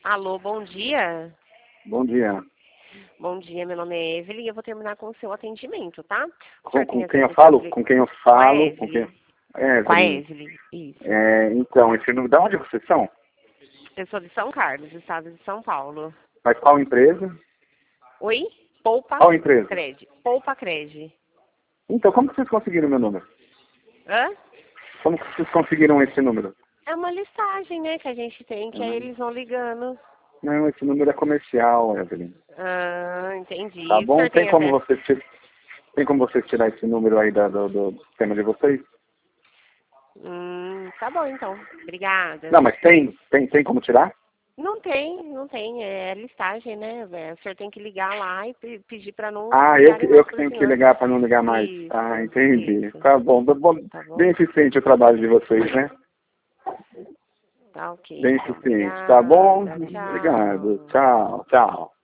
Alô, bom dia. Bom dia. Bom dia, meu nome é Evelyn e eu vou terminar com o seu atendimento, tá? Com quem eu falo? Com quem eu falo? Com a Evelyn. É, Com a Evelyn. Evelyn, isso. Então, esse número, de onde vocês são? Eu sou de São Carlos, estado de São Paulo. Mas qual empresa? Oi? Poupa Qual empresa? Cred. Poupa Cred. Então, como que vocês conseguiram meu número? Hã? Como que vocês conseguiram esse número? É uma listagem, né, que a gente tem, que aí eles vão ligando. Não, esse número é comercial, Evelyn. Ah, entendi. Tá O bom? senhor tem acesso? Tem como vocês tirar esse número aí do sistema de vocês? Tá bom então. Obrigada. Não, mas tem como tirar? Não tem. É listagem, né? O senhor tem que ligar lá e pedir para não Ah, ligarem eu mais que pro tenho que senhor. ligar para não ligar mais. Isso, Ah, entendi. isso. Tá bom. Tá bom? Bem eficiente o trabalho de vocês, né? Tá ok. Bem Então. eficiente. Tá bom? Obrigada. Obrigado. Tchau. Tchau, tchau.